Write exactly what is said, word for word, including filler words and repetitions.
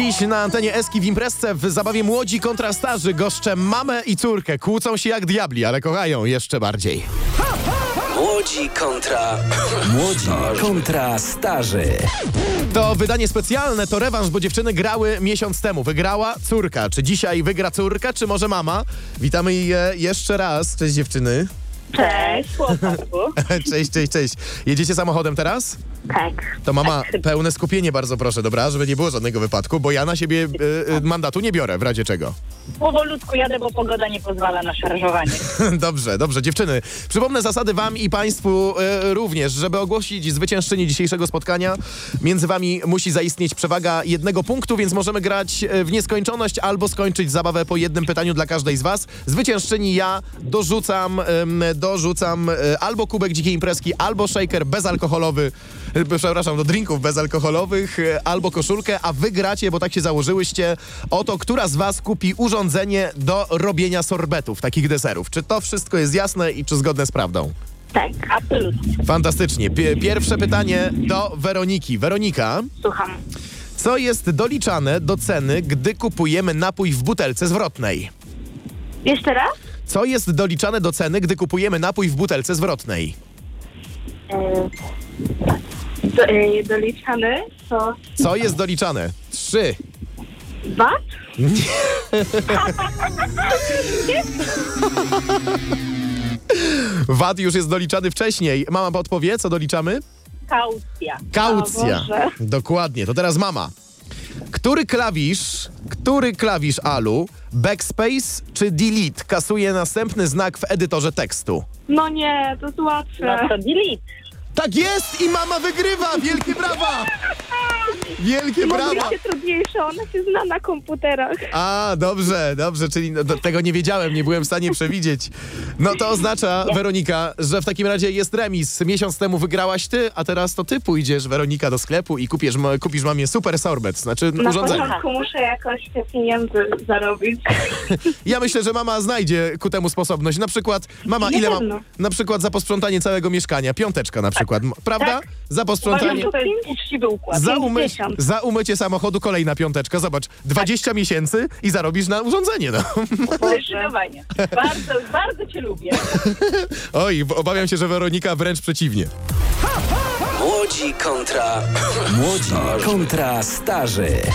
Dziś na antenie Eski w imprezce w zabawie Młodzi kontra Starzy goszczę mamę i córkę. Kłócą się jak diabli, ale kochają jeszcze bardziej. Młodzi kontra... Młodzi kontra Starzy. To wydanie specjalne, to rewanż, bo dziewczyny grały miesiąc temu. Wygrała córka. Czy dzisiaj wygra córka, czy może mama? Witamy je jeszcze raz. Cześć dziewczyny. Cześć, chłopaku. Cześć, cześć, cześć. Jedziecie samochodem teraz? Tak. To mama, Tak. pełne skupienie bardzo proszę, dobra? Żeby nie było żadnego wypadku, bo ja na siebie y, y, mandatu nie biorę, w razie czego. Powolutku jadę, bo pogoda nie pozwala na szarżowanie. Dobrze, dobrze. Dziewczyny, przypomnę zasady wam i państwu y, również. Żeby ogłosić zwyciężczynię dzisiejszego spotkania, między wami musi zaistnieć przewaga jednego punktu, więc możemy grać y, w nieskończoność albo skończyć zabawę po jednym pytaniu dla każdej z was. Zwyciężczyni ja dorzucam, y, dorzucam y, albo kubek dzikiej imprezki, albo shaker bezalkoholowy, y, przepraszam, do drinków bezalkoholowych, y, albo koszulkę, a wy gracie, bo tak się założyłyście, o to, która z was kupi urządzenie do robienia sorbetów, takich deserów. Czy to wszystko jest jasne i czy zgodne z prawdą? Tak, absolutnie. Fantastycznie. Pi- pierwsze pytanie do Weroniki. Weronika, Słucham. co jest doliczane do ceny, gdy kupujemy napój w butelce zwrotnej? Jeszcze raz? Co jest doliczane do ceny, gdy kupujemy napój w butelce zwrotnej? E, do, e, doliczany to Co jest doliczane? Trzy. wat? V A T już jest doliczany wcześniej. Mama podpowie, co doliczamy? Kaucja. Kaucja. O Boże. Dokładnie. To teraz mama. Który klawisz, który klawisz Alu, backspace czy delete kasuje następny znak w edytorze tekstu? No nie, to jest łatwe. No to delete. Tak jest i mama wygrywa! Wielkie brawa! Wielkie brawa! trudniejsze, ona się zna na komputerach. A, dobrze, dobrze, czyli no, do, tego nie wiedziałem, nie byłem w stanie przewidzieć. No to oznacza, Weronika, że w takim razie jest remis. Miesiąc temu wygrałaś ty, a teraz to ty pójdziesz, Weronika, do sklepu i kupisz, ma- kupisz mamie super sorbet, znaczy Na urządzenie. początku muszę jakoś te pieniądze zarobić. Ja myślę, że mama znajdzie ku temu sposobność. Na przykład, mama, Nie ile ma? pewno. Na przykład za posprzątanie całego mieszkania. Piąteczka na przykład, M- prawda? Tak. Za posprzątanie. to jest uczciwy układ. Za, umy- pięćdziesiąt. za umycie samochodu kolejna piąteczka. Zobacz, dwadzieścia miesięcy i zarobisz na urządzenie, no. Zdecydowanie. Bardzo, bardzo cię lubię. Oj, bo obawiam się, że Weronika wręcz przeciwnie. Młodzi kontra... Młodzi kontra Starzy.